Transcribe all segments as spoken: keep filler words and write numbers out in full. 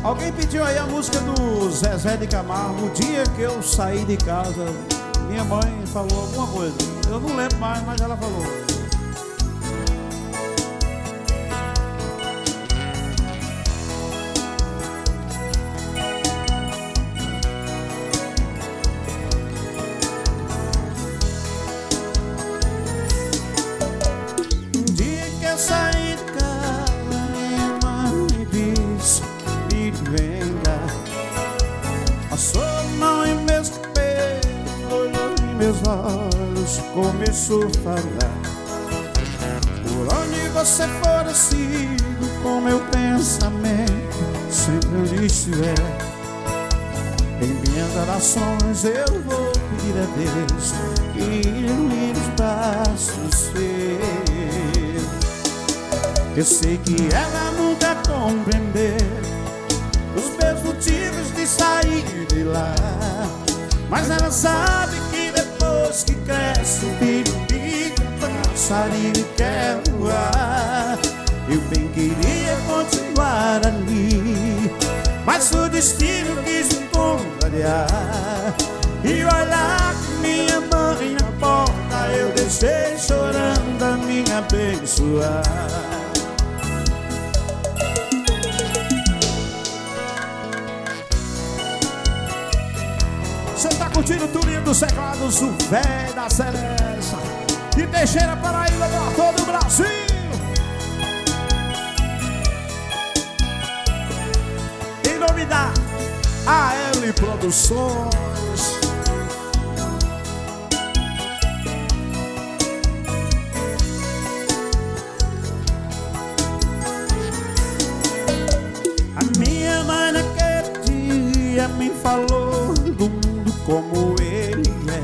Alguém pediu aí a música do Zezé de Camargo. O dia que eu saí de casa, minha mãe falou alguma coisa. Eu não lembro mais, mas ela falou. Um dia que eu saí de casa, minha mãe me disse: venga. Passou a mão em meus cabelos, olhou em meus olhos, começou a falar: por onde você for, eu sigo com meu pensamento, sempre onde estiver. Em minhas orações eu vou pedir a Deus que ilumine os braços seus. Eu sei que ela nunca compreendeu os meus motivos de sair de lá, mas ela sabe que depois que cresce o filho fica passarinho e quer voar. Eu bem queria continuar ali, mas o destino quis me contrariar. E olhar que minha mãe na porta eu deixei chorando a minha abençoar. Você tá curtindo o turinho dos teclados, o véio da Celeste de Teixeira, Paraíba, pra todo o Brasil. Em nome da A L Produções. A minha mãe naquele dia me falou do mundo como ele é.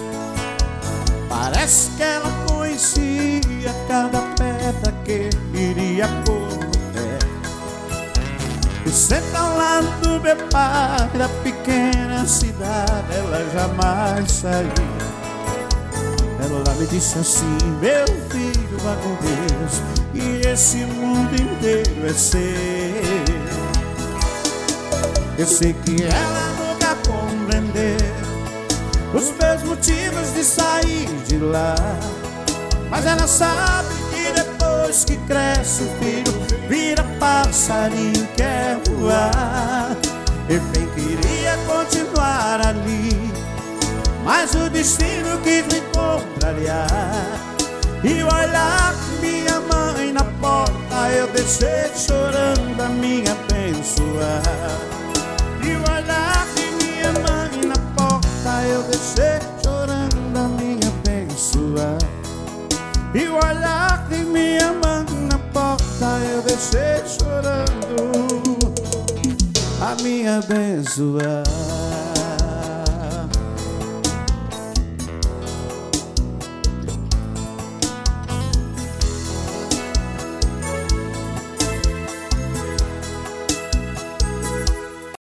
Parece que ela conhecia cada pedra que iria pôr no pé. E senta ao lado do meu pai, da pequena cidade ela jamais saiu. Ela me disse assim: meu filho, vá com Deus, e esse mundo inteiro é seu. Eu sei que ela nunca compreendeu os meus motivos de sair de lá, mas ela sabe que depois que cresce o filho vira passarinho e quer voar. Eu bem queria continuar ali, mas o destino quis me contrariar. E olhar minha mãe na porta eu deixei chorando a minha abençoar. E olhar que minha mãe na porta eu deixei chorando a minha abençoar. E olhar que minha mãe na porta eu deixei chorando a minha abençoar.